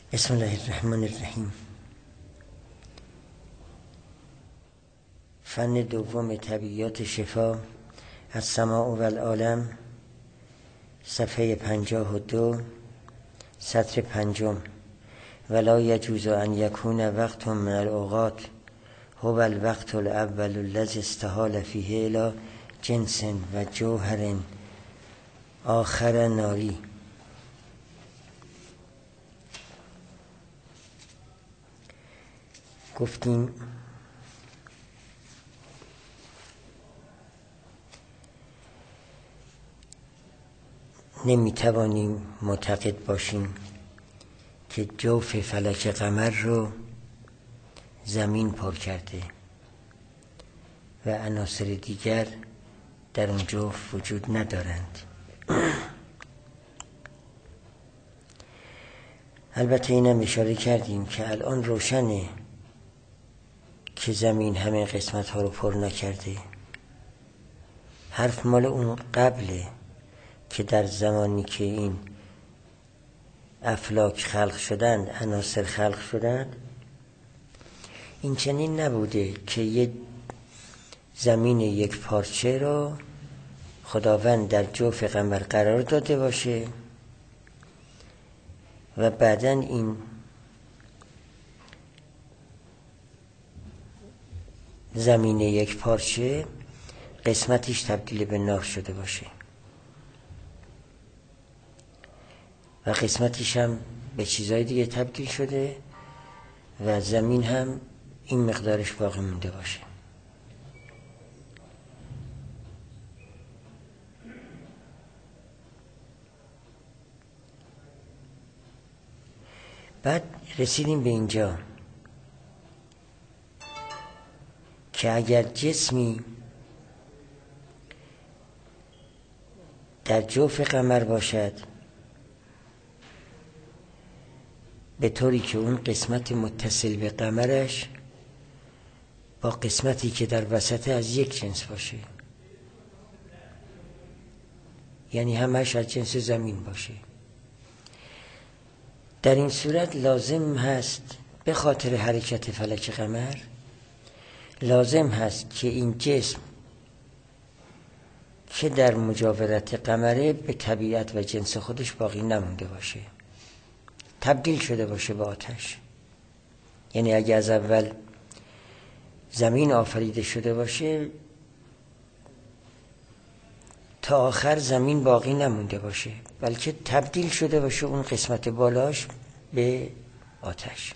بسم الله الرحمن الرحیم. فن دوم طبیعیات شفا، السماع و العالم، صفحه 52، سطر 5. ولا یجوز ان یکون وقت من الاوقات هو الوقت الاول الذی استحال فیه الی جنس و جوهر آخر ناری. گفتیم نمیتوانیم معتقد باشیم که جوف فلک قمر رو زمین پر کرده و عناصر دیگر در اون جوف وجود ندارند. البته اینم اشاره کردیم که الان روشنه که زمین همه قسمت ها رو پر نکرده. حرف مال اون قبله که در زمانی که این افلاک خلق شدند، عناصر خلق شدند، این چنین نبوده که یه زمین یک پارچه رو خداوند در جوف قمر قرار داده باشه و بعداً این زمین یک پارچه قسمتیش تبدیل به نار شده باشه و قسمتیش هم به چیزهای دیگه تبدیل شده و زمین هم این مقدارش باقی مونده باشه. بعد رسیدیم به اینجا که اگر جسمی در جوف قمر باشد به طوری که اون قسمت متصل به قمرش با قسمتی که در وسط از یک جنس باشه، یعنی همش از جنس زمین باشه، در این صورت لازم هست به خاطر حرکت فلک قمر لازم هست که این جسم که در مجاورت قمره به طبیعت و جنس خودش باقی نمونده باشه، تبدیل شده باشه به آتش. یعنی اگه از اول زمین آفریده شده باشه تا آخر زمین باقی نمونده باشه، بلکه تبدیل شده باشه اون قسمت بالاش به آتش.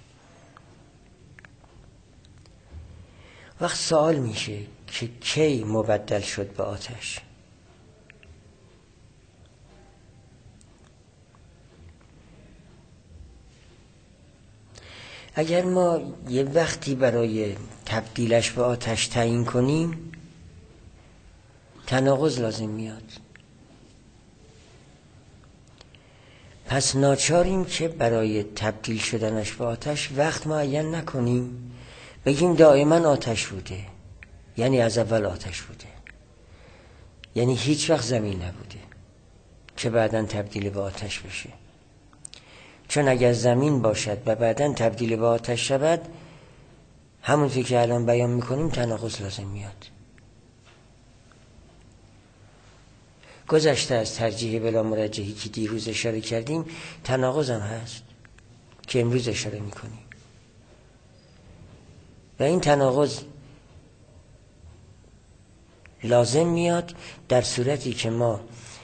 وقت سوال میشه که کی مبدل شد به آتش؟ اگر ما یه وقتی برای تبدیلش به آتش تعیین کنیم تناقض لازم میاد. پس ناچاریم که برای تبدیل شدنش به آتش وقت معین نکنیم، بگیم دائما آتش بوده، یعنی از اول آتش بوده، یعنی هیچ وقت زمین نبوده که بعداً تبدیل به آتش بشه. چون اگر زمین باشد و بعداً تبدیل به آتش شود، همونطور که الان بیان میکنیم تناقض لازم میاد. گذشته از ترجیح بلا مرجحی که دیروز اشاره کردیم، تناقض هم هست که امروز اشاره میکنیم و این تناقض لازم میاد در صورتی که ما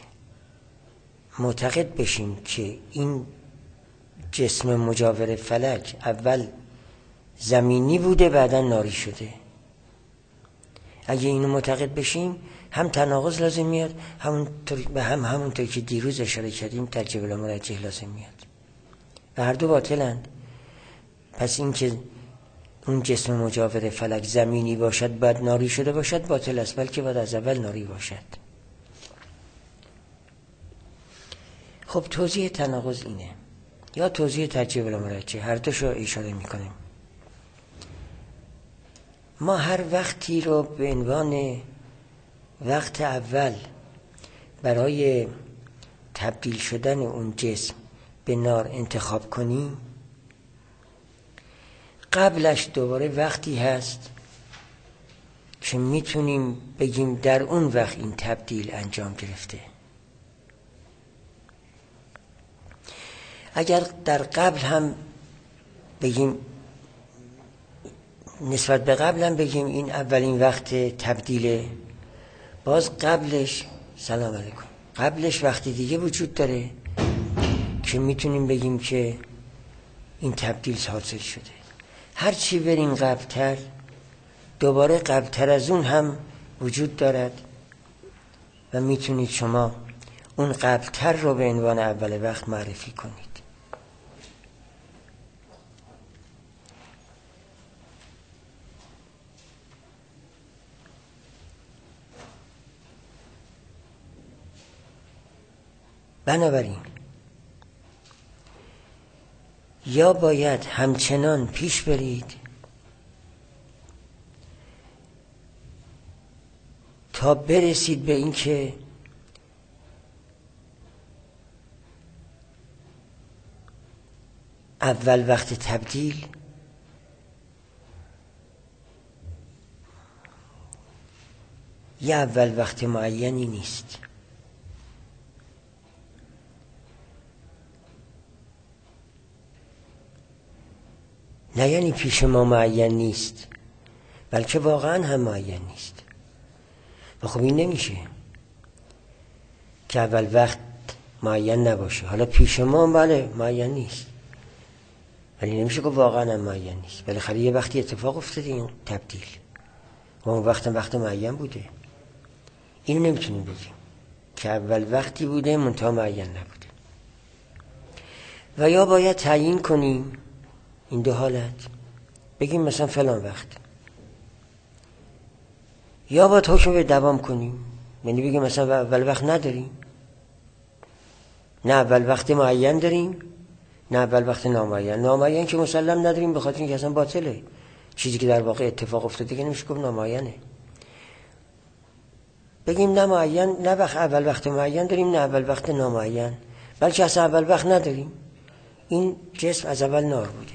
معتقد بشیم که این جسم مجاور فلک اول زمینی بوده بعدا ناری شده. اگه اینو معتقد بشیم هم تناقض لازم میاد، همونطور که دیروز اشاره کردیم ترجیح بلا مرجح لازم میاد و هر دو باطلند. پس این که اون جسم مجاور فلک زمینی باشد بعد ناری شده باشد باطل است، بلکه باید از اول ناری باشد. خب توضیح تناقض اینه یا توضیح ترجیح بلا مرجح، هر دوشو اشاره میکنیم. ما هر وقتی رو به عنوان وقت اول برای تبدیل شدن اون جسم به نار انتخاب کنیم قبلش دوباره وقتی هست که میتونیم بگیم در اون وقت این تبدیل انجام گرفته. اگر در قبل هم بگیم، نسبت به قبل هم بگیم این اولین وقت تبدیله، باز قبلش، سلام علیکم، قبلش وقتی دیگه وجود داره که میتونیم بگیم که این تبدیل حاصل شده. هرچی بریم قبلتر، دوباره قبلتر از اون هم وجود دارد و میتونید شما اون قبلتر رو به عنوان اول وقت معرفی کنید. بنابراین یا باید همچنان پیش برید تا برسید به این که اول وقت تبدیل یه اول وقت معینی نیست. نه یعنی پیش ما معین نیست، بلکه واقعا هم معین نیست. و خب این نمیشه که اول وقت معین نباشه. حالا پیش ما بله معین نیست، ولی نمیشه که واقعا هم معین نیست. بالاخره یه وقتی اتفاق افتاده این تبدیل و اون وقت معین بوده. اینو نمیتونیم بگیم که اول وقتی بوده منتها معین نبوده. و یا باید تعیین کنیم این دو حالت، بگیم مثلا فلان وقت، یا باید حکم به دوام کنیم، یعنی بگیم مثلا اول وقت نداریم، نه اول وقت معین داریم نه اول وقت نامعین که مسلم نداریم، به خاطر اینکه اصلا باطله. چیزی که در واقع اتفاق افتاده که نمیشه گفت نامعینه. بگیم نه معین، نه وقت اول وقت معین داریم نه اول وقت نامعین، بلکه اصلا اول وقت نداریم. این جسم از اول نار بوده.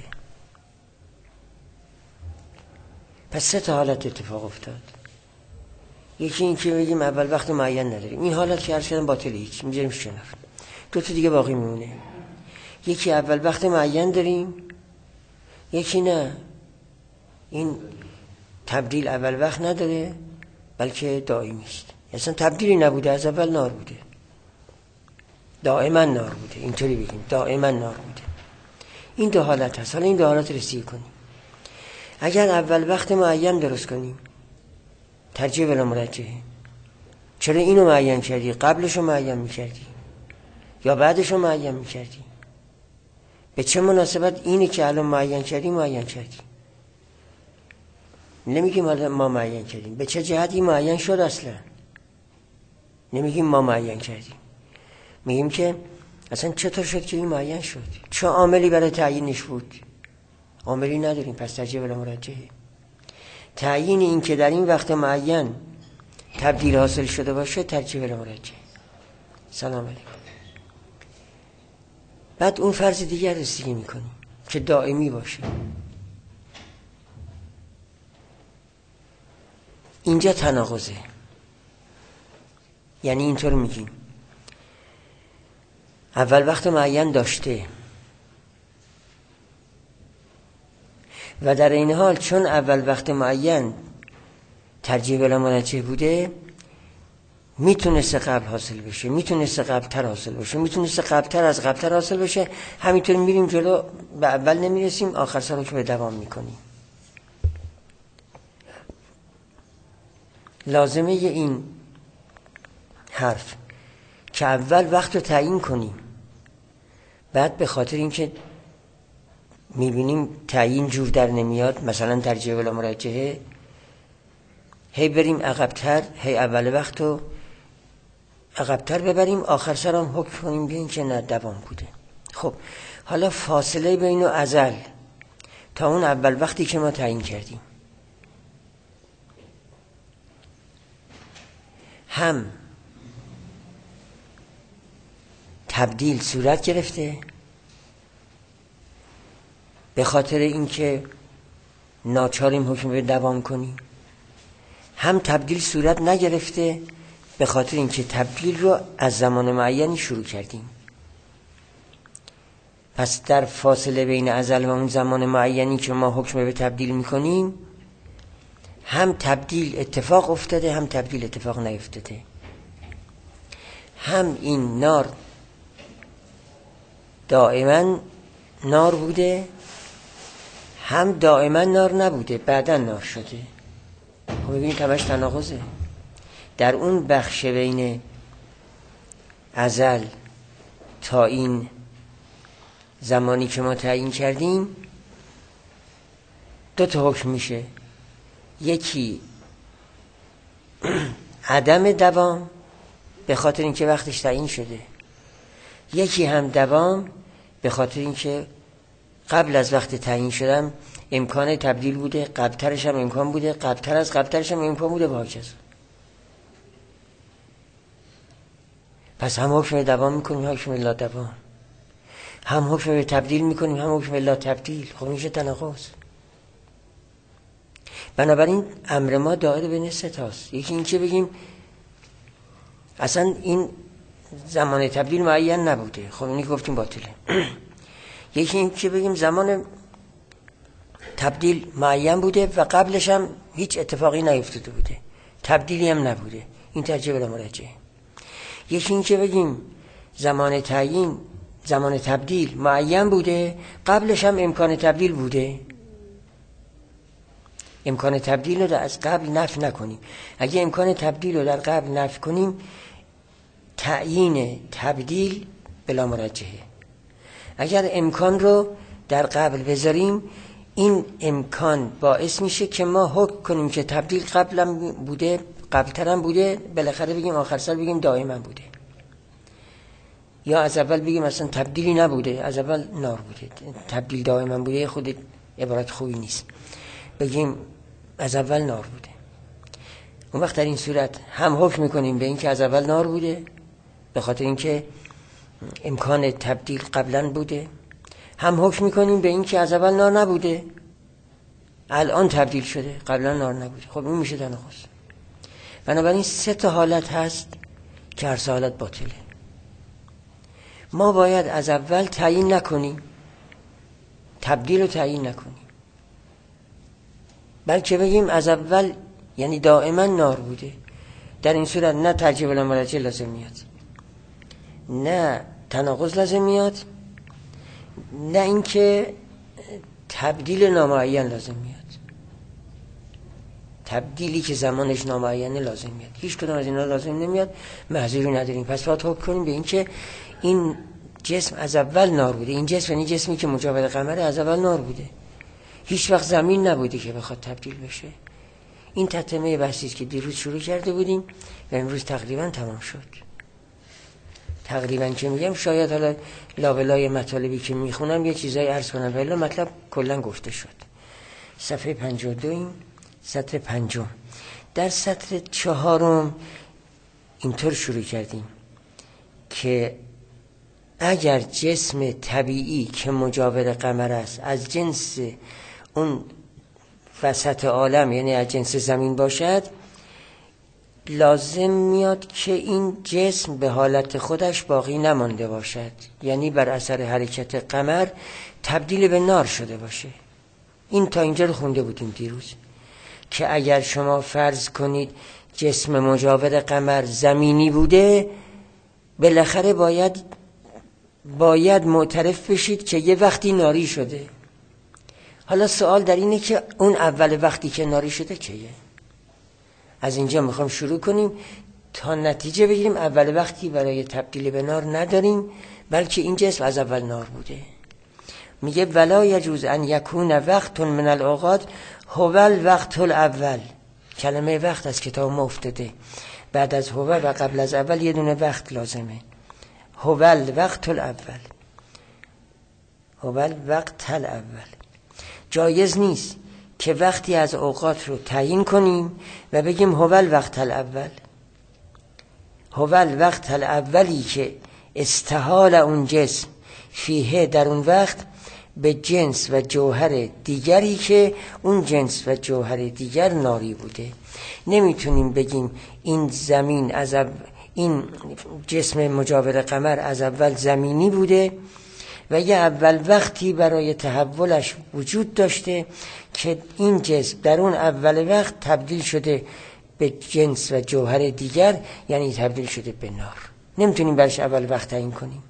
پس سه تا حالت اتفاق افتاد. یکی این که بگیم اول وقت معین نداریم، این حالت که هر شدن باطله، هیچ میذاریمش کنار. دو تا دیگه باقی میمونه، یکی اول وقت معین داریم، یکی نه، این تبدیل اول وقت نداره بلکه دائمی است. اصلا تبدیلی نبوده، از اول نار بوده، دائما نار بوده، اینطوری بگیم دائما نار بوده. این دو حالت هست. حالا این دو حالت رسیدگی کنیم. اگر اول وقت معین درست کنیم، ترجیح بلا مرجحه. چرا اینو معین کردی؟ قبلشو معین میکردی یا بعدشو معین میکردی؟ به چه مناسبت اینی که الان معین کردی؟ نمیگیم ما معین کردیم. به چه جهتی معین شد اصلا؟ نمیگیم ما معین کردیم، میگیم که اصلا چطور شد که این معین شد؟ چه عاملی برای تعیینش بود؟ عاملی نداریم، پس ترجیح بلا مرجحه. تعیین این که در این وقت معین تبدیل حاصل شده باشه ترجیح بلا مرجحه. سلام علیکم. بعد اون فرض دیگر رسیدگی میکنیم که دائمی باشه. اینجا تناقضه. یعنی اینطور میگیم اول وقت معین داشته و در این حال چون اول وقت معین ترجیح بلا مرجحه بوده، میتونسته قبل حاصل بشه، میتونسته قبلتر حاصل بشه، میتونسته قبلتر از قبلتر حاصل بشه. همینطور میریم جلو، به اول نمیرسیم، آخر سر رو که به دوام میکنیم. لازمه این حرف که اول وقت رو تعیین کنیم، بعد به خاطر اینکه میبینیم تعیین جور در نمیاد، مثلا ترجیح بلا مرجحه، هی بریم عقبتر، هی اول وقت رو عقبتر ببریم، آخر سر هم حکم کنیم بین که نه دوام بوده. خب حالا فاصله بین ازل تا اون اول وقتی که ما تعیین کردیم، هم تبدیل صورت گرفته به خاطر اینکه ناچاریم حکم به دوام کنیم. هم تبدیل صورت نگرفته به خاطر اینکه تبدیل رو از زمان معینی شروع کردیم. پس در فاصله بین ازل و اون زمان معینی که ما حکم به تبدیل میکنیم، هم تبدیل اتفاق افتاده هم تبدیل اتفاق نیفتاده. هم این نار دائما نار بوده، هم دائما نار نبوده، بعدا نار شده. خب ببینید همش تناقضه. در اون بخش بین ازل تا این زمانی که ما تعیین کردیم 2 تا حکم میشه. یکی عدم دوام به خاطر اینکه وقتش تعیین شده، یکی هم دوام به خاطر اینکه قبل از وقت تعیین شدن امکان تبدیل بوده، قبلترش هم امکان بوده، قبلتر از قبلترش هم امکان بوده و هکذا. پس هم حکم دوام میکنیم هم حکم لا دوام، هم حکم به تبدیل میکنیم هم حکم لا تبدیل. خب میشه تناقض. بنابراین امر ما دائر بین 3 تاست. یکی این که بگیم اصلا این زمان تبدیل معین نبوده، خب اینی گفتیم باطله. یکی این که بگیم زمان تبدیل معین بوده و قبلش هم هیچ اتفاقی نیفتاده بوده، تبدیلی هم نبوده، این ترجیح بلا مرجعه. یکی این که بگیم زمان تعیین زمان تبدیل معین بوده، قبلش هم امکان تبدیل بوده، امکان تبدیل رو از قبل نفی نکنیم. اگه امکان تبدیل رو در قبل نفی کنیم تعیین تبدیل بلا مرجحه. اگر امکان رو در قبل بذاریم این امکان باعث میشه که ما حکم کنیم که تبدیل قبلم بوده، قبلترم بوده، بالاخره بگیم آخر سر بگیم دائما بوده. یا از اول بگیم اصلا تبدیلی نبوده، از اول نار بوده، تبدیل دائما بوده، خود عبارت خوبی نیست، بگیم از اول نار بوده. اون وقت در این صورت هم حکم میکنیم به این که از اول نار بوده به خاطر اینکه امکان تبدیل قبلا بوده، هم حکم میکنیم به این که از اول نار نبوده الان تبدیل شده، قبلا نار نبوده. خب این میشه تناقض. بنابراین 3 تا حالت هست که هر 3 حالت باطله. ما باید از اول تعیین نکنیم، تبدیل رو تعیین نکنیم، بلکه بگیم از اول یعنی دائما نار بوده. در این صورت نه ترجیح بلا مرجع لازم میاد، نه تناقض لازم میاد، نه اینکه تبدیل نامعین لازم میاد. تبدیلی که زمانش نامعینه لازم میاد، هیچ کدوم از اینا لازم نمیاد، محذوری نداریم. پس باید حکم کنیم به این که این جسم از اول نار بوده. این جسم یعنی جسمی که مجاور قمر از اول نار بوده، هیچ وقت زمین نبوده که بخواد تبدیل بشه. این تتمه بحثی است که دیروز شروع کرده بودیم و امروز تقریبا تمام شد. تقریبا که میگم شاید حالا لابلای مطالبی که میخونم یه چیزایی عرض کنم، ولی مطلب کلا گفته شد. صفحه 52 این سطر 5. در سطر 4 اینطور شروع کردیم که اگر جسم طبیعی که مجاور قمر است از جنس اون وسط عالم یعنی از جنس زمین باشد، لازم میاد که این جسم به حالت خودش باقی نمانده باشد، یعنی بر اثر حرکت قمر تبدیل به نار شده باشه. این تا اینجا رو خونده بودیم دیروز که اگر شما فرض کنید جسم مجاور قمر زمینی بوده، بالاخره باید معترف بشید که یه وقتی ناری شده. حالا سوال در اینه که اون اول وقتی که ناری شده کیه؟ از اینجا میخوام شروع کنیم تا نتیجه بگیریم اول وقتی برای تبدیل به نار نداریم، بلکه این جسم از اول نار بوده. میگه ولا یجوز ان یکون وقت من الاوقات هو الوقت الاول. کلمه وقت از کتاب ما افتاده، بعد از هو و قبل از اول یه دونه وقت لازمه. هو الوقت الاول، هو الوقت الاول. جایز نیست که وقتی از اوقات رو تعیین کنیم و بگیم هو الوقت الاول. هو الوقت الاولی که استحال اون جسم فیه در اون وقت به جنس و جوهر دیگری که اون جنس و جوهر دیگر ناری بوده. نمیتونیم بگیم این زمین این جسم مجاور قمر از اول زمینی بوده و یه اول وقتی برای تحولش وجود داشته که این جسم در اون اول وقت تبدیل شده به جنس و جوهر دیگر، یعنی تبدیل شده به نار. نمیتونیم برش اول وقت تعیین کنیم.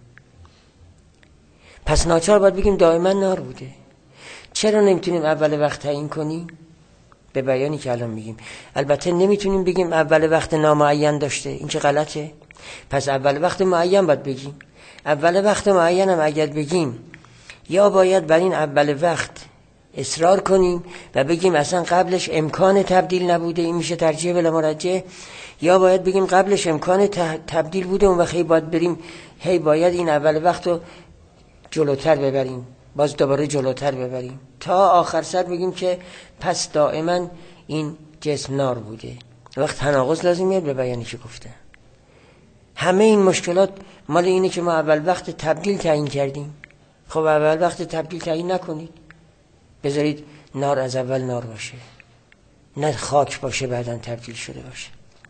پس ناچار باید بگیم دائما نار بوده. چرا نمیتونیم اول وقت تعیین کنیم؟ به بیانی که الان میگیم. البته نمیتونیم بگیم اول وقت نامعین داشته، این که غلطه. پس اول وقت معین باید بگیم. اول وقت معین هم اگر بگیم، یا باید بر این اول وقت اصرار کنیم و بگیم اصلا قبلش امکان تبدیل نبوده، این میشه ترجیح بلا مرجح، یا باید بگیم قبلش امکان تبدیل بوده، اون وقت باید بریم باید این اول وقت رو جلوتر ببریم، باز دوباره جلوتر ببریم تا آخر سر بگیم که پس دائما این جسم نار بوده. وقت تناقض لازم میاد به بیانی که گفته. همه این مشکلات مال اینه که ما اول وقت تبدیل تعیین کردیم. خب اول وقت تبدیل تعیین نکنید، بذارید نار از اول نار باشه، نه خاک باشه بعداً تبدیل شده باشه.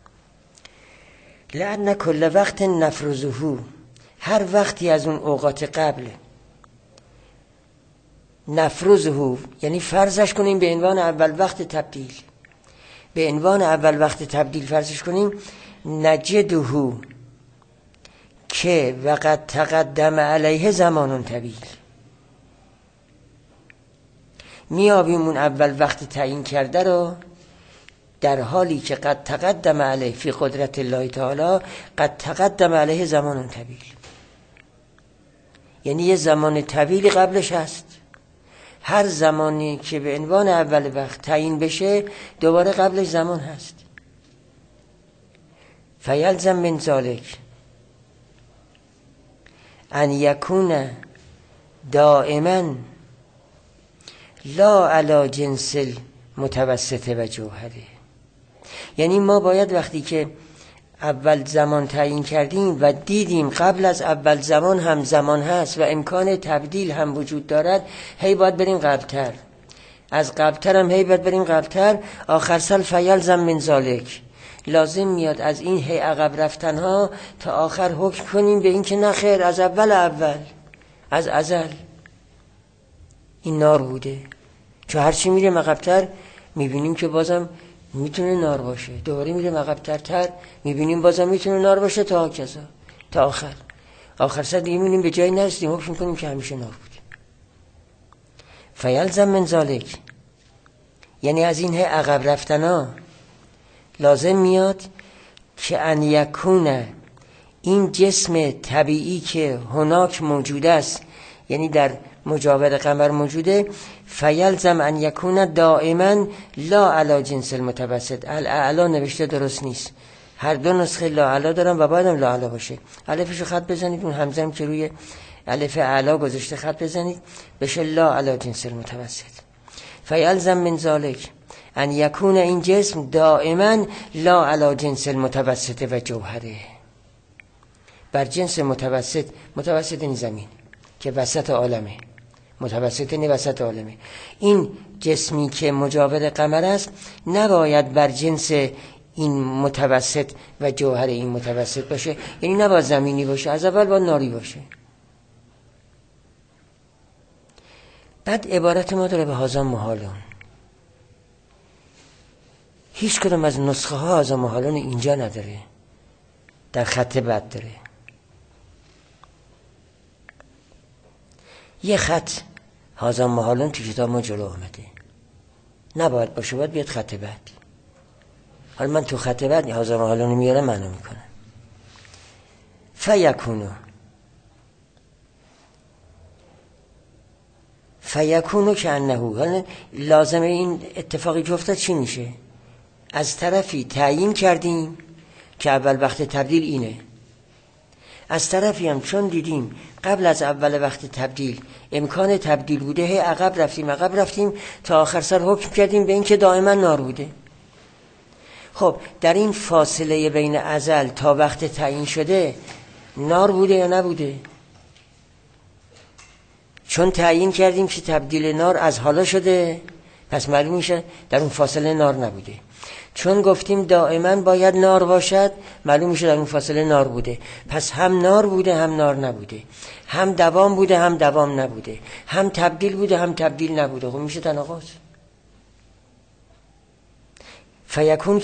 لأن کل وقت نفرزه، هر وقتی از اون اوقات قبل نفرزه یعنی فرضش کنیم به عنوان اول وقت تبدیل، به عنوان اول وقت تبدیل فرضش کنیم، نجده که وقد تقدم علیه زمان طویل، میابیم اون اول وقت تعیین کرده رو در حالی که قد تقدم علیه فی قدرت الله تعالی، قد تقدم علیه زمان طویل، یعنی یه زمان طویلی قبلش هست. هر زمانی که به عنوان اول وقت تعیین بشه دوباره قبلش زمان هست. فیلزم من ذالک ان یکون دائما لا علی جنس المتوسط و جوهره. یعنی ما باید وقتی که اول زمان تعیین کردیم و دیدیم قبل از اول زمان هم زمان هست و امکان تبدیل هم وجود دارد، باید بریم قبلتر، از قبلتر هم باید بریم قبلتر. آخر سال فیلزم من ذالک، لازم میاد از این عقب رفتن ها تا آخر حکم کنیم به این که نه خیر، از اول از ازل این نار بوده. چون هرچی میریم عقبتر میبینیم که بازم میتونه نار باشه، دوباره میریم عقب‌تر میبینیم بازم میتونه نار باشه، تا کذا تا آخر سر دیگه میبینیم به جایی نرسیدیم، حکم کنیم که همیشه نار بود. فیلزم من ذالک، یعنی از این عقب رفتنا لازم میاد که ان یکونه، این جسم طبیعی که هناک موجود است، یعنی در مجاور قمر موجوده، فیلزم ان یکونه دائما لا علی جنس المتوسط. الاعلا نوشته درست نیست، هر دو نسخه لا علی دارن و باید هم لا علی باشه. الفشو خط بزنید، اون همزه هم که روی الف اعلا گذاشته خط بزنید، بشه لا علی جنس المتوسط. فیلزم من ذالک ان یکونه، این جسم دائما لا علی جنس المتوسط و جوهره، بر جنس متوسط این زمین که وسط عالمه، متوسط این وسط عالمه. این جسمی که مجاور قمر است نباید بر جنس این متوسط و جوهر این متوسط باشه، یعنی نباید زمینی باشه، از اول باید ناری باشه. بعد عبارت ما داره به هذا محالون. هیچ کدام از نسخه ها هذا محالون اینجا نداره، در خط بعد داره. یه خط هذا محالون تو کتاب ما جلو آمده، نباید باشه، باید بیاد خط بعد. حالا من تو خط بعد هذا محالون میارم، معنی میکنم. فیکونو که انهو، حالا لازمه این اتفاقی که افتاد چی میشه؟ از طرفی تعیین کردیم که اول وقت تبدیل اینه، از طرفی هم چون دیدیم قبل از اول وقت تبدیل امکان تبدیل بوده، عقب رفتیم تا آخر سر حکم کردیم به این که دائما نار بوده. خب در این فاصله بین ازل تا وقت تعیین شده نار بوده یا نبوده؟ چون تعیین کردیم که تبدیل نار از حالا شده، پس معلوم میشه در اون فاصله نار نبوده. چون گفتیم دائما باید نار باشد، معلوم میشه در اون فاصله نار بوده. پس هم نار بوده هم نار نبوده، هم دوام بوده هم دوام نبوده، هم تبدیل بوده هم تبدیل نبوده. خب میشه تناقض. فیکون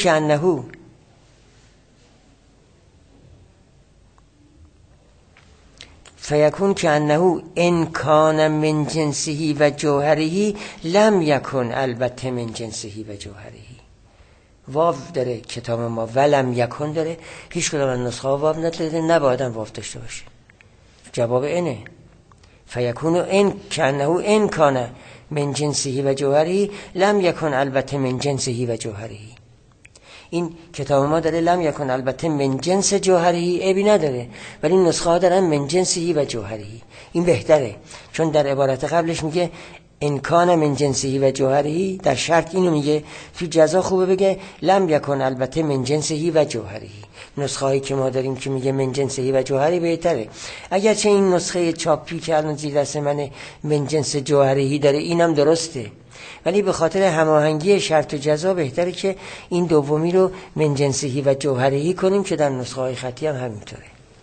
که انه ان کان من جنسه و جوهره لم یکن البته من جنسه و جوهره. واو داره کتاب ما، ولم یکن داره، هیچ کدام از نسخه ها واو نداره، نباید هم واو داشته باشه. جواب اینه فیکون ان کانه ان کان من جنسه و جوهره لم یکن البته من جنسه و جوهره. این کتاب ما داره لم یکن البته من جنس جوهره، عیبی نداره، ولی این نسخه ها دارن من جنسه و جوهره. این بهتره، چون در عبارت قبلش میگه ان کان من جنسه و جوهره، در شرط اینو میگه. تو جزا خوبه بگه لم یکن البته من جنسه و جوهره. نسخه هایی که ما داریم که میگه من جنسه و جوهره بهتره. اگرچه این نسخه چاپی که الان زیر دست من جنس جوهره داره، اینم درسته، ولی به خاطر هماهنگی شرط و جزا بهتره که این دومی رو من جنسه و جوهره کنیم که در نسخه های خطی هم همینطوره.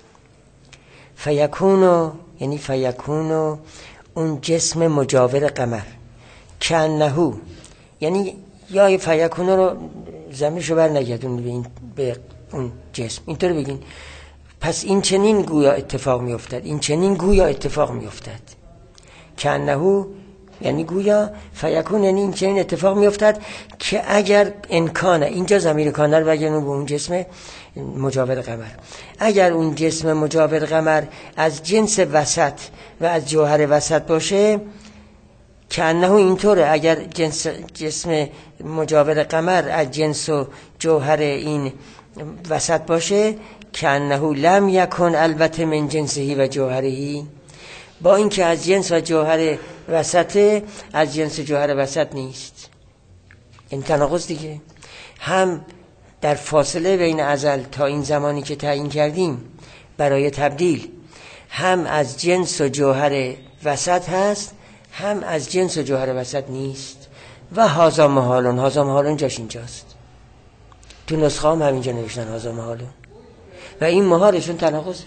فیکونو یعنی فیکونو اون جسم مجاور قمر، کانه یعنی یا فیکونو رو ضمیرشو بر نگردون به اون جسم، اینطور بگین. پس این چنین گویا اتفاق می افتد، این چنین گویا اتفاق می افتد. کانه یعنی گویا، فیکون یعنی این چنین اتفاق می افتد که اگر امکانه، اینجا ضمیر کانه رو بگیرن به اون جسم مجاور قمر، اگر اون جسم مجاور قمر از جنس وسط و از جوهر وسط باشه، کانه اینطوره، اگر جسم مجاور قمر از جنس و جوهر این وسط باشه، کانه لم یکن البته من جنسه و جوهره، با اینکه از جنس و جوهر وسطه، از جنس جوهر وسط نیست. این تناقض دیگه، هم در فاصله بین ازل تا این زمانی که تعیین کردیم برای تبدیل، هم از جنس و جوهر وسط هست، هم از جنس و جوهر وسط نیست. و هذا محالون، هذا محالون جاش اینجاست، تو نسخه هم همینجا نوشتن هذا محالون، و این محالشون تناقضه.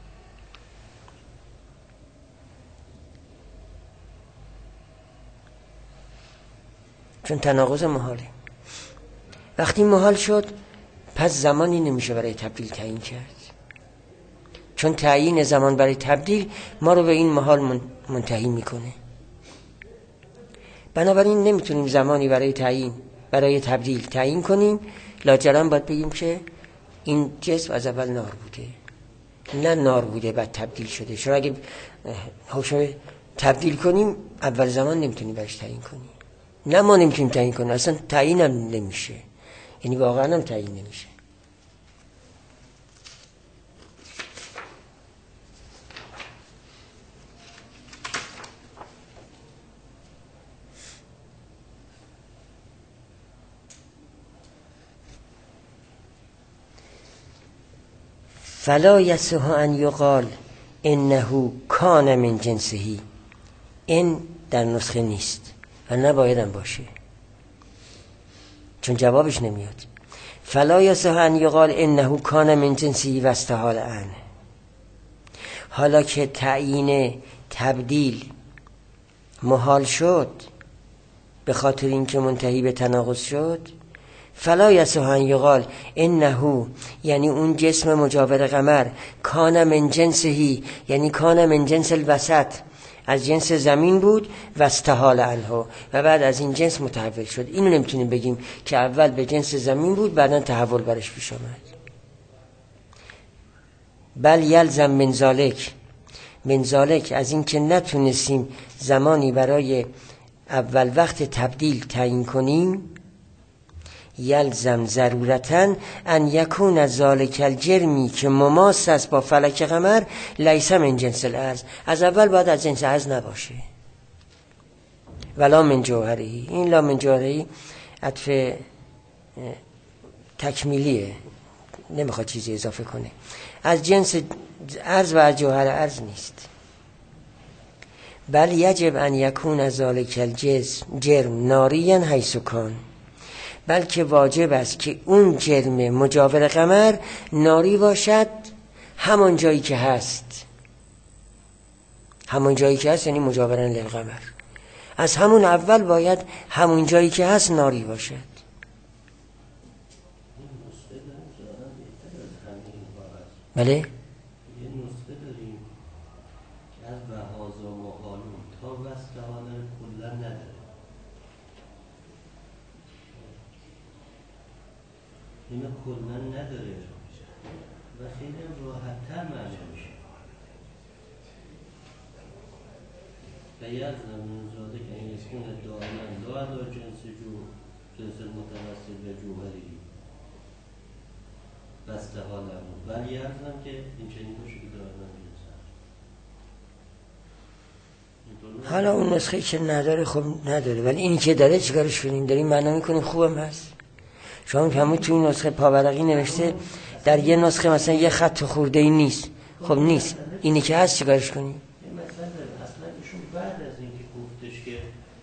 چون تناقض محاله. وقتی محال شد، پس زمانی نمیشه برای تبدیل تعیین کرد، چون تعیین زمان برای تبدیل ما رو به این محال منتهی میکنه. بنابراین نمیتونیم زمانی برای تبدیل تعیین کنیم، لاجرم باید بگیم که این جسم از اول نار بوده، نه نار بوده بعد تبدیل شده. چون اگه حکم تبدیل کنیم اول زمان نمیتونیم برش تعیین کنیم، نه ما نمیتونیم تعیین کنیم، اصلا تعیین هم نمیشه، یعنی واقعا هم تعیین نمیشه. فلا یصح ان یقال انه کان من جنسه، این در نسخه نیست و نبایدم باشه، چون جوابش نمیاد. فلا یصح ان یقال انه کان من جنسه و استحال عنه، حالا که تعیین تبدیل محال شد به خاطر اینکه منتهی به تناقض شد، فلا یصح ان یقال انه یعنی اون جسم مجاور قمر، کان من جنسه یعنی کان من جنس الوسط، از جنس زمین بود، و استحال عنه و بعد از این جنس متحول شد. اینو نمیتونیم بگیم که اول به جنس زمین بود بعدا تحول برش پیش آمد. بل یلزم من ذالک از این که نتونستیم زمانی برای اول وقت تبدیل تعیین کنیم، یلزم ضرورتاً ان یکون ذالک الجرمی که مماس است با فلک قمر لیس من جنس الارض، از اول باید از جنس ارض نباشه. ولا من جوهره، این لا من جوهره عطف تکمیلیه، نمیخواد چیزی اضافه کنه، از جنس ارض و از جوهر ارض نیست. بل یجب ان یکون ذلک الجرم ناریا حیث کان، بلکه واجب است که اون جرم مجاور قمر ناری باشد همون جایی که هست. همون جایی که هست یعنی مجاورا للقمر، از همون اول باید همون جایی که هست ناری باشد. بله؟ یه نسخه داریم که از بهازا مقالون تا وستحانه کلا نداره، اینو کلا نداره و خیلی راحت تر معنی میشه. و یه از زمینزاده که این اسکون دائما لا علا جنس متوسط و جوهری وستحانه بود، ولی ارزم که این چنین باشه که دائما جنس. حالا اون نسخه که نداره خب نداره، ولی اینی که داره چیکارش کنیم؟ داریم معنا میکنیم خوبم هست. شما میفهمید تو این نسخه پاورقی نوشته در یه نسخه مثلا یه خط خورده ای نیست، خب نیست، اینی که هست چیکارش کنیم؟ اصلا ایشون بعد از اینکه گفتش که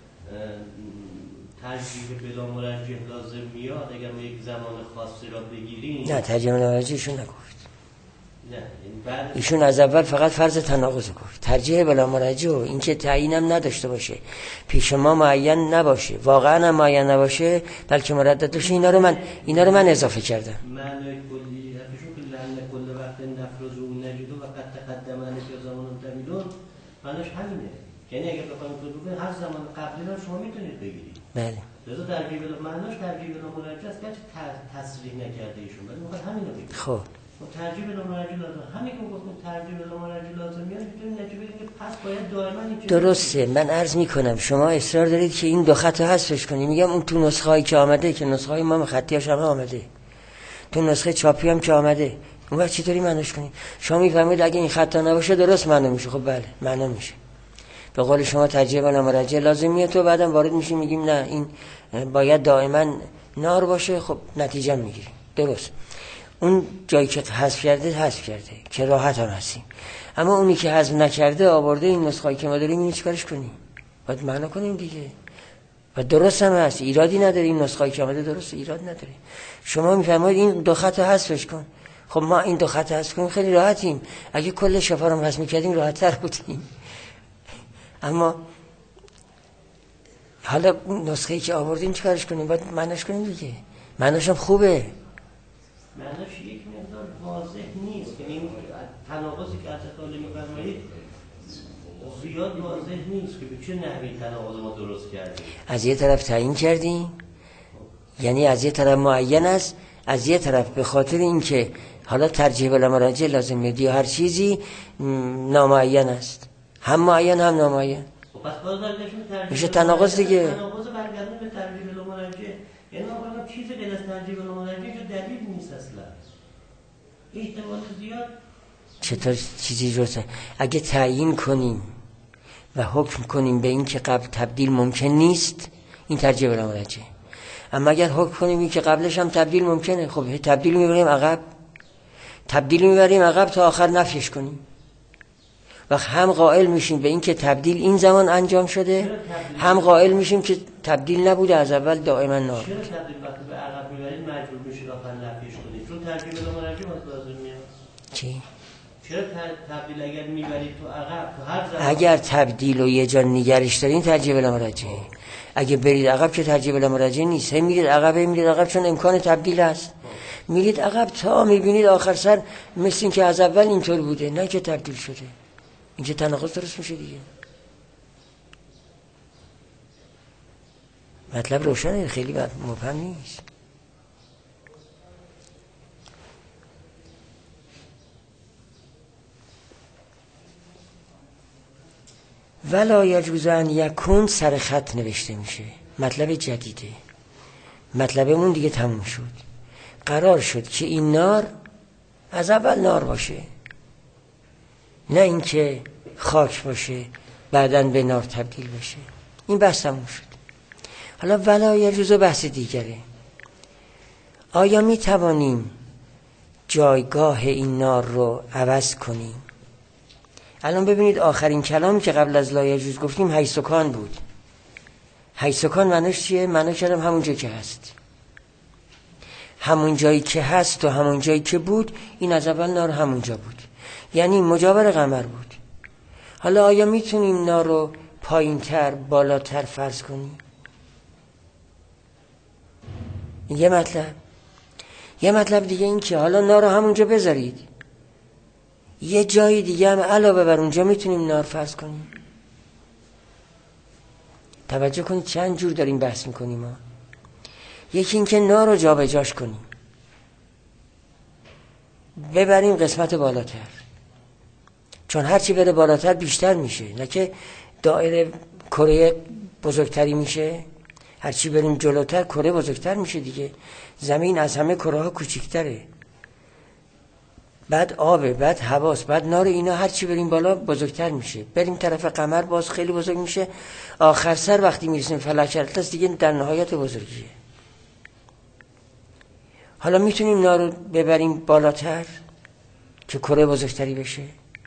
ترجیح بلا مرجح لازم میاد اگر ما یک زمان خاصی را بگیریم. نه ترجیح بلا مرجحشون نگفت. نه بعد ایشون از اول فقط فرض تناقض گفت. ترجیح بلا مرجح و اینکه تعیینم نداشته باشه، پیش ما معین نباشه، واقعا هم معین نباشه، بلکه مردد باشه، اینا رو من اضافه کردم. معنای کلی افشون که لعن کل وقت نفرض و نجد و قد تقدم علیه زمان طویل، معناش همینه. یعنی اگر بخوایم تو هر زمان قبلی رو شما میتونید بگیرید. بله. لذا ترجیح بلا معناش ترجیح بلا مرجح است که تصریح نکرده ایشون، ولی میخواد همینو بگه. خب ترجیح بلا مرجح لازم، همین که گفتم ترجیح بلا مرجح لازم میاد میتونید نتیجه بگیرید که پس باید دائما این درسته. من عرض میکنم شما اصرار دارید که این دو خط رو حذفش کنید. میگم اون تو نسخه هایی که آمده، که نسخه های ما خطیاش هم آمده، تو نسخه چاپی هم که آمده، اون وقت چطوری معناش کنید؟ شما میفهمید اگه این خطا نباشه درست معنا میشه. خب بله معنا میشه. به قول شما ترجیح بلا مرجح لازم میاد، تو بعدم وارد میشیم میگیم نه این باید دائما نار باشه، خب نتیجه میگیریم. درست. اون جایی که حذف کرده که راحت هم هستیم، اما اونی که حذف نکرده آورده این نسخه‌ای که ما داریم اینو چیکارش کنیم؟ باید معنا کنیم دیگه. و درست هم هست، ایرادی نداره. این نسخه‌ای که آمده درست، ایراد نداره. شما میفرمایید این دو خط حذفش کن. خب ما این دو خط حذف کنیم خیلی راحتیم. اگه کل شفا رو حذف می‌کردیم راحت‌تر بودیم. اما حالا نسخه‌ای که آوردیم چیکارش کنیم؟ باید معناش کنیم دیگه. معناش هم خوبه. معناش یک مقدار واضح نیست، یعنی تناقضی که از اطلاع می‌فرمایید زیاد واضح نیست که به چه نحوی تناقض ما درست کردیم. از یه طرف تعیین کردیم، یعنی از یه طرف معین است، از یه طرف به خاطر اینکه حالا ترجیح بلا مرجح لازم میاد یا هر چیزی نامعین است، هم معین هم نامعین. پس باز میشه تناقض دیگه. تناقض برگردون به ترجیح بلا مرجح، یعنی ما چیزی غیر از ترجیح بلا مرجح که دلیل نیست اصلا. احتمال زیاد چطور چیزی جوشه؟ اگه تعیین کنیم و حکم کنیم به این که قبل تبدیل ممکن نیست، این ترجیح بلا مرجح. اما اگر حکم کنیم این که قبلش هم تبدیل ممکنه، خب تبدیل میبریم عقب تا آخر نفیش کنیم. و هم قائل میشیم به این که تبدیل این زمان انجام شده، هم قائل میشیم که تبدیل نبوده، از اول دائما نار. چرا تبدیل وقتی به عقب میبرید مجبور میشید آخر نفیش کنید؟ چون ترجیح بلا مرجح لازم میاد. چی؟ چرا تبدیل اگر میبرید تو عقب تو هر زمان؟ اگر تبدیل و یه جا نگرش دارین ترجیح بلا مرجح. اگه برید عقب که ترجیح بلا مرجح نیست. هم میرید عقب چون امکان تبدیل هست. میرید عقب تا میبینید آخر سر مثل این که از اول اینطور بوده، نه که تبدیل شده. اینجا تناقض درست میشه دیگه. مطلب روشنه، خیلی مبهم نیست. ولا یجوز ان یکون سر خط نوشته میشه. مطلب جدیده. مطلبمون دیگه تموم شد. قرار شد که این نار از اول نار باشه، نه اینکه خاک باشه بعداً به نار تبدیل بشه. این بحث تموم شد. حالا ولا یجوز بحث دیگره. آیا می توانیم جایگاه این نار رو عوض کنیم؟ الان ببینید آخرین کلامی که قبل از لا یجوز گفتیم حیثکان بود. حیثکان معنیش چیه؟ معنیش همون جایی که هست، همون جایی که هست و همون جایی که بود. این از اول نار همونجا بود، یعنی مجاور قمر بود. حالا آیا میتونیم نار رو پایین تر بالاتر فرض کنیم؟ یه مطلب دیگه این که حالا نار رو همونجا بذارید، یه جای دیگه هم علاوه بر اونجا میتونیم نار فرض کنیم. توجه کنید چند جور داریم بحث میکنیم ما. یکی این که نار رو جابجاش کنیم، ببریم قسمت بالاتر، چون هرچی بره بالاتر بیشتر میشه، نه که دایره کره بزرگتری میشه. هرچی بریم جلوتر کره بزرگتر میشه دیگه. زمین از همه کره ها کوچیک‌تره، بعد آبه، بعد هواست، بعد نار. اینا هرچی بریم بالا بزرگتر میشه. بریم طرف قمر باز خیلی بزرگ میشه. آخر سر وقتی میرسیم فلک اطلس دیگه در نهایت بزرگیه. حالا میتونیم نار رو ببریم بالاتر که کره بزرگتری بشه،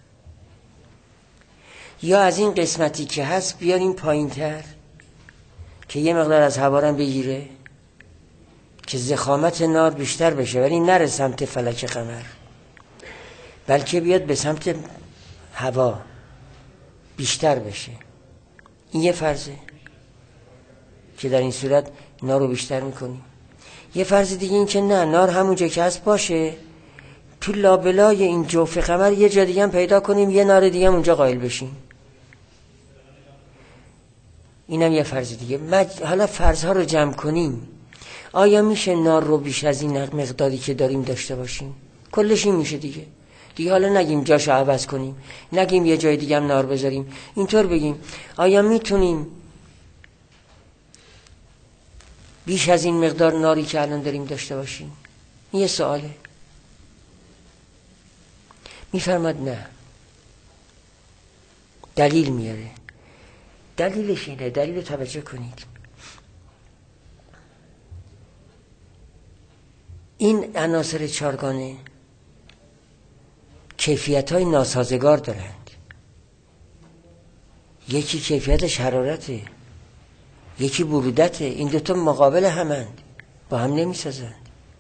یا از این قسمتی که هست بیاریم پایین تر که یه مقدار از هوا رو بگیره که ضخامت نار بیشتر بشه، ولی نره سمت فلک قمر، بلکه بیاد به سمت هوا بیشتر بشه. این یه فرضه که در این صورت نار رو بیشتر میکنیم. یه فرض دیگه این که نه، نار همونجا که هست باشه، تو لابلای این جوف قمر یه جا دیگه هم پیدا کنیم، یه نار دیگه هم اونجا قائل بشیم. اینم یه فرض دیگه. حالا فرضها رو جمع کنیم، آیا میشه نار رو بیش از این مقداری که داریم داشته باشیم؟ کلش این میشه دیگه حالا نگیم جاشو عوض کنیم، نگیم یه جای دیگه هم نار بذاریم، اینطور بگیم آیا میتونیم بیش از این مقدار ناری که الان داریم داشته باشیم؟ این یه سواله. میفرماد نه. دلیل میاره. دلیلش اینه، دلیل توجه کنید. این عناصر چارگانه کیفیت‌های ناسازگار دارند. یکی کیفیتش حرارته، یکی برودته. این دوتا مقابل همند، با هم نمی‌سازند.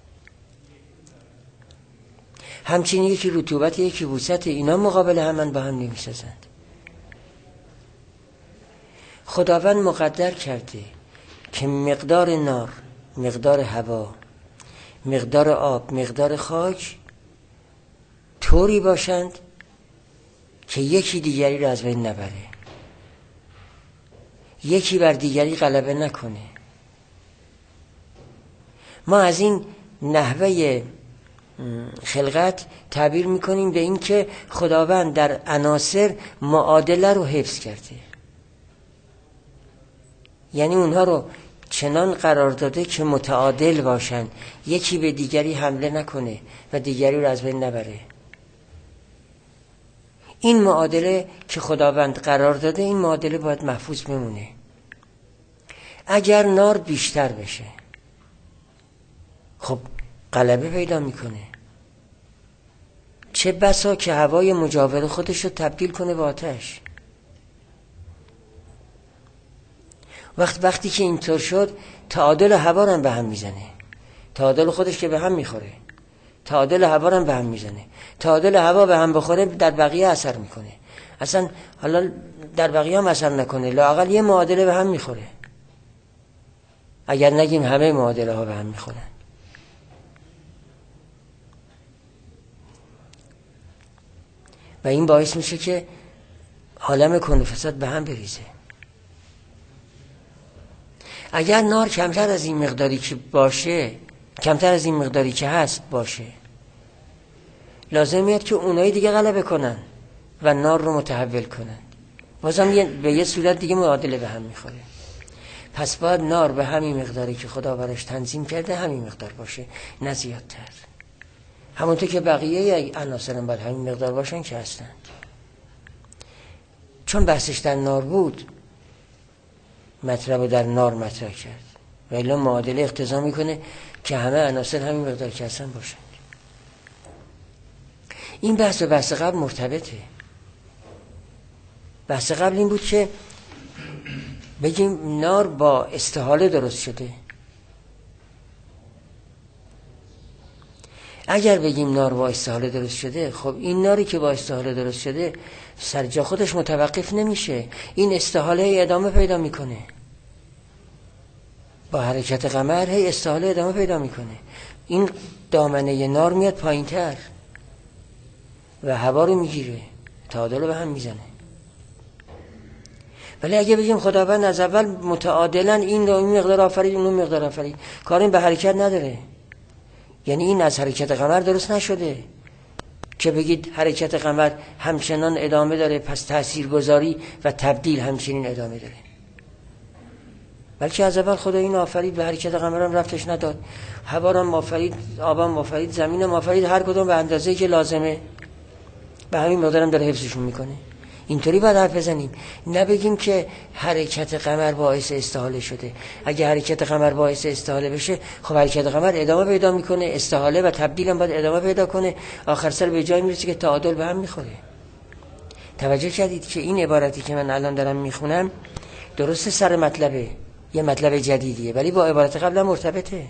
همچنین یکی رطوبت، یکی وسعت. اینا مقابل همند، با هم نمی‌سازند. خداوند مقدر کرده که مقدار نار، مقدار هوا، مقدار آب، مقدار خاک طوری باشند که یکی دیگری را از بین نبره، یکی بر دیگری غلبه نکنه. ما از این نحوه خلقت تعبیر میکنیم به این که خداوند در عناصر معادله رو حفظ کرده، یعنی اونها رو چنان قرار داده که متعادل باشن، یکی به دیگری حمله نکنه و دیگری رو از بین نبره. این معادله که خداوند قرار داده، این معادله باید محفوظ بمونه. اگر نار بیشتر بشه، خب غلبه پیدا میکنه. چه بسا که هوای مجاور خودش رو تبدیل کنه به آتش. وقتی که اینطور شد، تعادل هوا رو هم به هم میزنه. تعادل خودش که به هم میخوره، تعادل هوا رو هم به هم میزنه. تعادل هوا به هم بخوره، در بقیه اثر میکنه. اصلا حالا در بقیه هم اثر نکنه، لااقل یه معادله به هم میخوره، اگر نگیم همه معادله ها به هم میخورن. و این باعث میشه که عالم کون و فساد به هم بریزه. اگر نار کمتر از این مقداری که باشه، کمتر از این مقداری که هست باشه، لازم میاد که اونایی دیگه غلبه کنن و نار رو متحول کنن. بازم به یه صورت دیگه معادله به هم میخوره. پس باید نار به همین مقداری که خدا براش تنظیم کرده همین مقدار باشه، نه زیادتر. همونطور که بقیه عناصر هم باید همین مقدار باشن که هستند. چون بحثش در نار بود، مطلب رو در نار مطرح کرد. و الا معادله اقتضا میکنه که همه عناصر همین مقدار که هستن باشند. این بحث و بحث قبل مرتبطه. بحث قبل این بود که بگیم نار با استحاله درست شده. اگر بگیم نار با استحاله درست شده، خب این ناری که با استحاله درست شده سر جا خودش متوقف نمیشه، این استحاله ادامه پیدا میکنه. با حرکت قمر هی استحاله ادامه پیدا میکنه. این دامنه نار میاد پایین تر و هوا رو میگیره، تعادل رو به هم میزنه. ولی اگه بگیم خداوند از اول متعادلا این مقدار آفرید اون مقدار آفرید، کار این به حرکت نداره. یعنی این از حرکت قمر درست نشده که بگید حرکت قمر همچنان ادامه داره پس تاثیرگذاری و تبدیل همچنین ادامه داره. بلکه از اول خدا این آفرید، به حرکت قمر هم رفتش نداد، هوا هم آفرید، آب هم آفرید، زمین هم آفرید، هر کدوم به اندازه‌ای که لازمه، به همین مقدار هم داره حفظشون میکنه. اینطوری باید حرف بزنیم، نبگیم که حرکت قمر باعث استحاله شده. اگه حرکت قمر باعث استحاله بشه، خب حرکت قمر ادامه پیدا میکنه، استحاله و تبدیل هم باید ادامه پیدا کنه، آخر سر به جای میرسه که تعادل به هم میخوره. توجه کردید که این عبارتی که من الان دارم میخونم درسته سر مطلبه، یه مطلب جدیدیه، ولی با عبارت قبلا مرتبطه.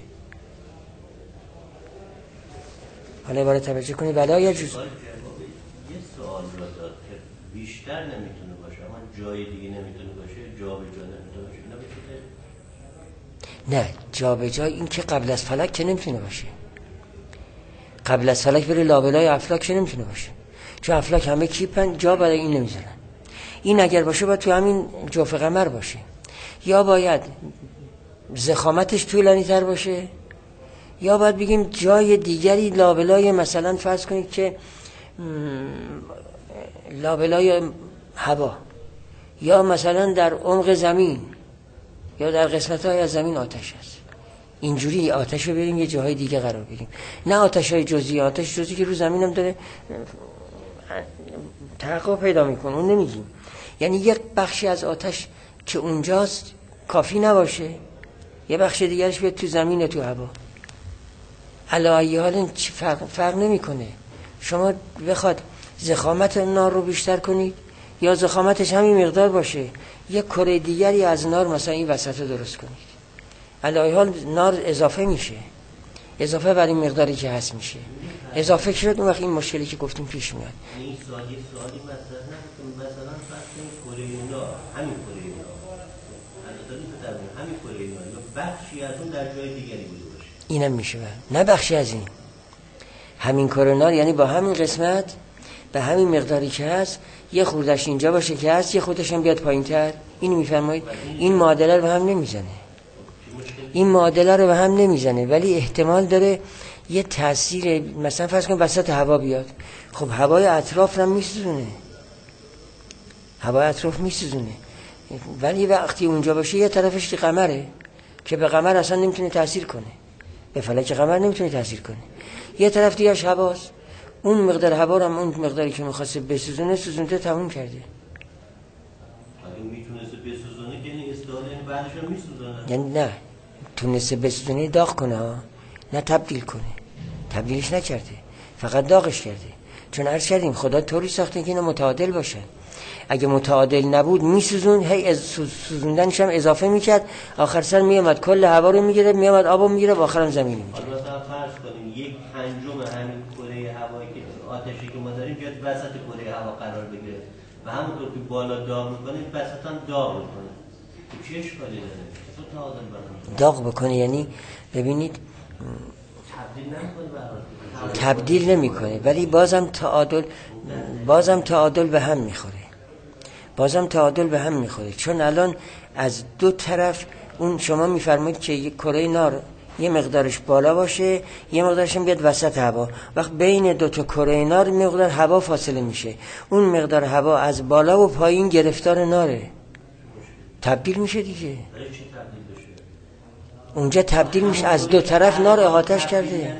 حالا عبارت توجه کنید. بلا یا جز بیشتر نمیتونه باشه اما جای دیگه نمیتونه باشه، جا به جا نمیتونه باشه، نه جا به جا این که قبل از فلک که نمیتونه باشه. قبل از فلک بره لابلای افلاک که نمیتونه باشه، چون افلاک همه کیپن، جا برای این نمیذارن. این اگر باشه باید تو همین جوف قمر باشه، یا باید ضخامتش طولانی تر باشه، یا باید بگیم جای دیگری لابلای، مثلا فرض کنید که لابلای هوا، یا مثلا در عمق زمین، یا در قسمت‌های از زمین آتش هست. اینجوری آتش رو بریم یه جاهای دیگه قرار بدیم، نه آتش‌های جزئی. آتش جزئی که رو زمین هم داره تحقق پیدا میکنه، اون نمیگیم. یعنی یک بخشی از آتش که اونجاست کافی نباشه، یه بخش دیگرش بیاد تو زمین، تو هوا. علی ای حال فرق نمیکنه. شما بخواد ضخامت نار رو بیشتر کنید یا ضخامتش همین مقدار باشه، یک کره دیگری از نار مثلا این وسط رو درست کنید، علی ای حال نار اضافه میشه، اضافه بر این مقداری که هست میشه، اضافه شد، اون وقت این مشکلی که گفتیم پیش میاد. این سوالی مطرح نکنیم. مثلا فرض کنید کره نار، همین کره نار همین کره نار بخشی از اون در جای دیگری بوده باشه، اینم میشه نه بخشی از این همین کره نار، یعنی با همین قسمت به همین مقداری که هست، یه خوردش اینجا باشه که هست، یه خودش هم بیاد پایین تر. این میفرمایید این معادله رو به هم نمیزنه، این معادله رو به هم نمیزنه، ولی احتمال داره یه تاثیر، مثلا فرض کن وسط هوا بیاد، خب هوای اطراف رو میسوزونه، هوای اطراف میسوزونه، ولی وقتی اونجا باشه یه طرفش قمره که به قمر اصلا نمیتونه تاثیر کنه، به فلک قمر نمیتونه تاثیر کنه، یه طرف دیگه‌اش هواست، اون مقدار هوا رو هم اون مقداری که می‌خواسته بسوزونه سوزونده تموم کرده. اگه میتونسته بسوزونه که این استحاله بعدش هم میسوزونه، یعنی نه تونسته بسوزونه داغ کنه ها، نه تبدیل کنه، تبدیلش نکرده، فقط داغش کرده. چون عرض کردیم خدا طوری ساخته که اینا متعادل باشن، اگه متعادل نبود میسوزون، هی سوزوندنش هم اضافه میکرد، آخر سر میامد کل هوا رو میگیره، میامد آبو میگیره، آخرم زمین میگیره. مثلا فرض کنیم یک پنجم همین کره هوایی که آتشی که ما داریم بیاد وسط کره هوا قرار بگیره و همونطور که بالا داغ میکنه وسط هم داغ میکنه، چه اشکالی داره؟ چطور تعادل برقرار داغ بکنه؟ یعنی ببینید تبدیل نمیکنه، ولی بازم تعادل به هم میخوره، بازم تعادل به هم میخوره. چون الان از دو طرف اون شما میفرمایید که یک کره نار یه مقدارش بالا باشه، یه مقدارش هم بیاد وسط هوا، وقت بین دو تا کره نار مقدار هوا فاصله میشه، اون مقدار هوا از بالا و پایین گرفتار ناره، تبدیل میشه دیگه. اونجا تبدیل میشه، از دو طرف نار احاطش کرده.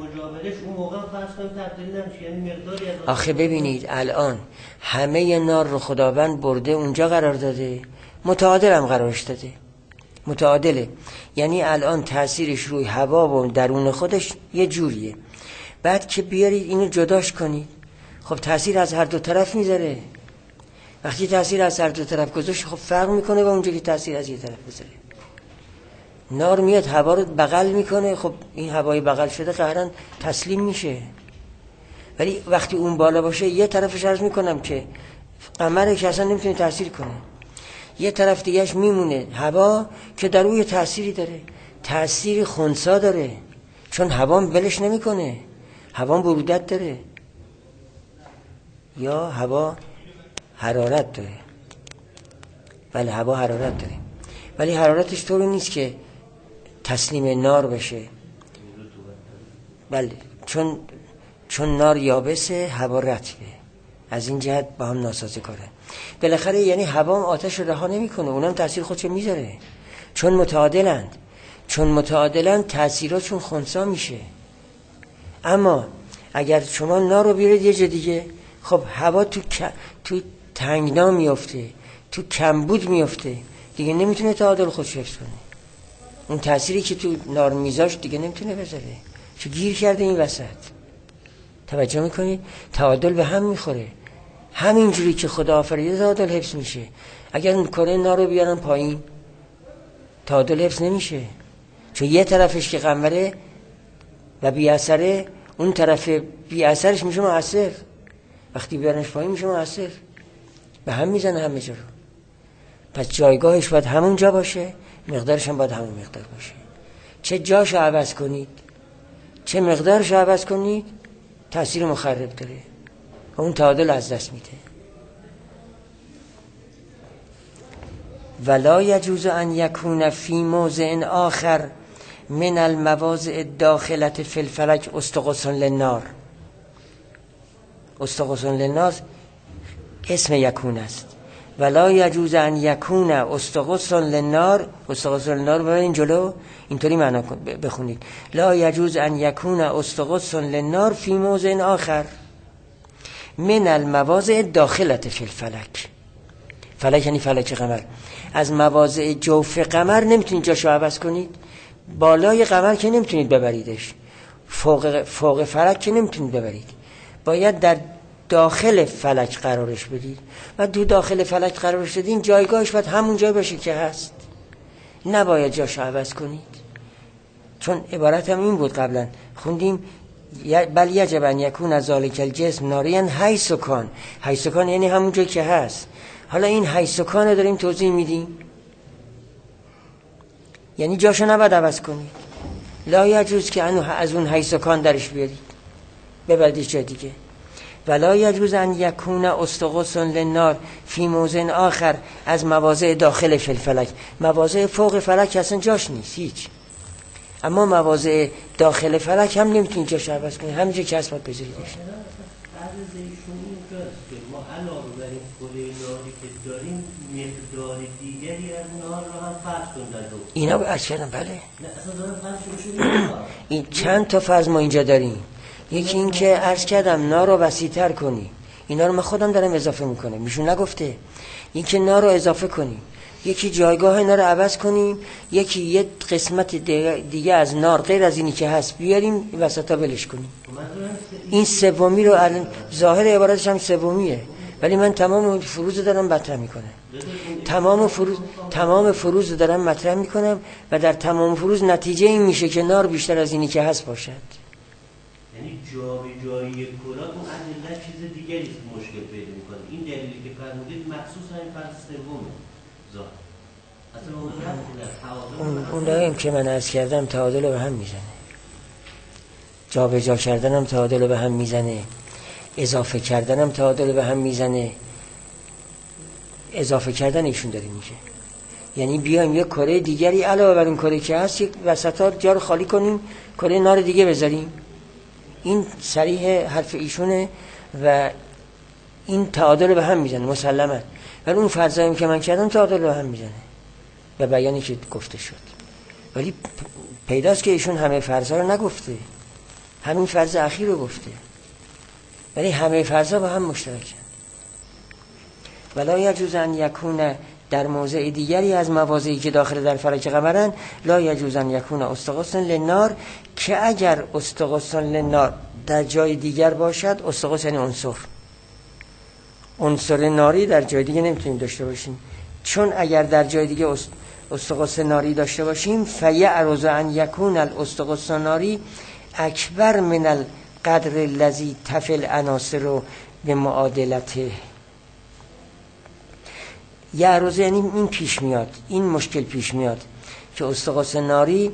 آخه ببینید الان همه نار رو خداوند برده اونجا قرار داده، متعادل هم قرارش داده، متعادله، یعنی الان تاثیرش روی هوا و درون خودش یه جوریه. بعد که بیارید اینو جداش کنید، خب تاثیر از هر دو طرف میذاره، وقتی تاثیر از هر دو طرف گذاشت خب فرق میکنه با اونجا که تاثیر از یه طرف بذاره. نار میاد هوا رو بغل میکنه، خب این هوای بغل شده قهرن تسلیم میشه. ولی وقتی اون بالا باشه یه طرفش عرض میکنم که قمر که اصلا نمیتونه تاثیر کنه، یه طرف دیگهش میمونه هوا که در روی تأثیری داره، تأثیر خنثی داره، چون هوا ولش نمیکنه، هوا برودت داره یا هوا حرارت داره. بله هوا حرارت داره، ولی حرارتش طوری نیست که تسلیم نار بشه. بله چون نار یابسه، هوا رطبه، از این جهت با هم ناسازگاره. بالاخره یعنی هوا آتش رو رها نمیکنه، اونم تاثیر خودشو میذاره، چون متعادلند تاثیراتشون خنثی میشه. اما اگر شما نار رو بیارید یه جا دیگه، خب هوا تو تنگنا میفته، تو کمبود میفته، دیگه نمیتونه تعادل خودش حفظ کنه. اون تأثیری که تو نار میذاشت دیگه نمیتونه بذاره، چون گیر کرده این وسط. توجه میکنید؟ تعادل به هم میخوره. همینجوری که خدا آفریده تعادل حفظ میشه. اگر کره نار رو بیارن پایین تعادل حفظ نمیشه، چون یه طرفش که قمره و بی اثره، اون طرف بی اثرش میشه مؤثر. وقتی بیارنش پایین میشه مؤثر، به هم میزنه همه جا رو. پس جایگاهش باید همون جا باشه، مقدارش هم باید همون مقدار باشه. چه جاشو عوض کنید چه مقدارشو عوض کنید تأثیر مخرب داره و اون تعادل از دست میده. ولا یجوز ان یکون فی موضع آخر من المواضع الداخلة فی الفلک استغاث للنار. استغاث للنار اسم یکون است. ولا یجوز ان یکون استغاث للنار. استغاث للنار ببینید جلو اینطوری معنا بخونید. لا یجوز ان یکون استغاث للنار فی موضع آخر من المواضع الداخلة فی الفلک. فلک یعنی فلک قمر. از مواضع جوف قمر نمیتونید جاشو عوض کنید. بالای قمر که نمیتونید ببریدش، فوق فلک که نمیتونید ببرید، باید در داخل فلک قرارش بدید و دو داخل فلک قرارش بدین جایگاهش باید همون جای باشه که هست، نباید جاشو عوض کنید. چون عبارت هم این بود قبلا خوندیم بل یجب ان یکون ذالک الجسم ناریا حیث کان. حیث کان یعنی همون جایی که هست. حالا این حیث کان رو داریم توضیح میدیم، یعنی جاشو نباید عوض کنید. لا یجوز که از اون حیث کان درش بیارید ببردید جای دیگه. ولا یجوز ان یکون استغاث للنار فی موضع آخر از مواضع داخل فی الفلک. مواضع فوق فلک اصلا جاش نیست هیچ، اما مواضع داخل فلک هم نمیتونید جاش عوض کنید، همینجا که هست باید بذاریدش. ما علاوه بر این کره ناری که داریم مقدار دیگری از نار رو هم فرض کنید. اینا به عرض کردم بله. نه اصلا دارم فرض این چند تا فرض ما اینجا داریم. یکی این که عرض کردم نار رو وسیع‌تر کنی، اینا رو من خودم دارم اضافه میکنم، میشون نگفته. این که نار رو اضافه کنیم، یکی جایگاه اینا رو عوض کنیم، یکی یه قسمت دیگه از نار غیر از اینی که هست بیاریم وسطا ولش کنیم. این سومی رو الان ظاهر عبارتش هم سومیه، ولی من تمام فروض دارم مطرح میکنم. تمام فروض دارم مطرح میکنم و در تمام فروض نتیجه این میشه که نار بیشتر از اینی که هست باشد. یعنی جایی کره اون ادله چیز دیگری مشکل پیدا میکنه. این دلیلی که فرمودید مخصوص همین فرض سومه ظاهر. اون داریم که من عرض کردم تعادل رو به هم میزنه، جا به جا کردنم تعادل رو به هم میزنه، اضافه کردنم تعادل رو به هم میزنه. اضافه کردن ایشون داریم میشه، یعنی بیایم یک کره دیگری علاوه بر اون کره که هست یک وسطا جا رو خالی کنیم، کره نار دیگه بذاریم. این صریح حرف ایشونه و این تعادل رو به هم میزنه مسلما. ولی اون فرضایی که من کردم تعادل رو به هم میزنه و بیانی که گفته شد. ولی پیداست که ایشون همه فرضا رو نگفته، همین فرض اخیر رو گفته، ولی همه فرضا با هم مشترکن. ولا یجوز ان یکون در موضع دیگری از مواضعی که داخل در فلک قمرن لا یجوز ان یکون استغاث للنار، که اگر استغاث للنار در جای دیگر باشد، استغاث یعنی عنصر، عنصر ناری در جای دیگه نمیتونیم داشته باشیم، چون اگر در جای دیگه استقص ناری داشته باشیم فیعرض ان یکون الاستقص ناری اکبر من القدر الذی تفی العناصر به معادلته. یعرض یعنی این پیش میاد، این مشکل پیش میاد که استقص ناری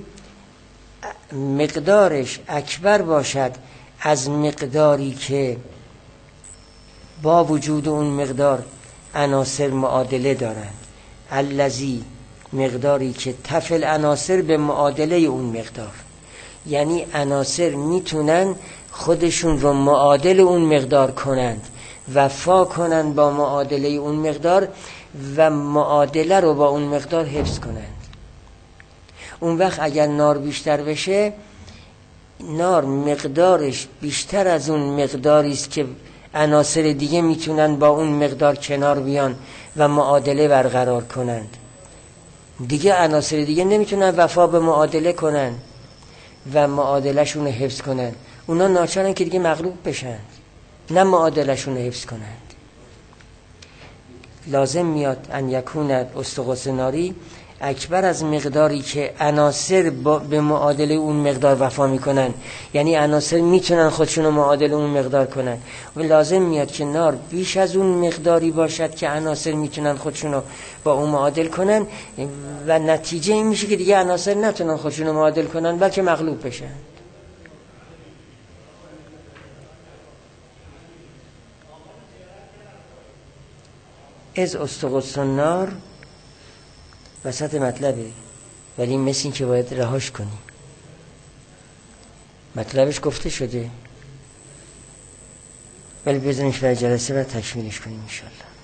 مقدارش اکبر باشد از مقداری که با وجود اون مقدار عناصر معادله دارند. الذی مقداری که تفی العناصر به معادله اون مقدار، یعنی عناصر میتونن خودشون رو معادل اون مقدار کنند، وفا کنند با معادله اون مقدار و معادله رو با اون مقدار حفظ کنند. اون وقت اگر نار بیشتر بشه، نار مقدارش بیشتر از اون مقداری است که عناصر دیگه میتونن با اون مقدار کنار بیان و معادله برقرار کنند. دیگه عناصر دیگه نمیتونن وفا به معادله کنن و معادله شون حفظ کنن. اونا ناچارن که دیگه مغلوب بشن، نه معادله شون حفظ کنند. لازم میاد ان یکون استقص ناری اکبر از مقداری که عناصر به معادله اون مقدار وفا میکنن، یعنی عناصر میتونن خودشونو معادله اون مقدار کنن، و لازم میاد که نار بیش از اون مقداری باشد که عناصر میتونن خودشونو با اون معادل کنن و نتیجه این میشه که دیگه عناصر نتونن خودشونو معادل کنن بلکه مغلوب بشن. از استقص النار وسط مطلبه، ولی مثل این که باید رهاش کنی. مطلبش گفته شده ولی بزنش برای جلسه و تکمیلش کنیم انشالله.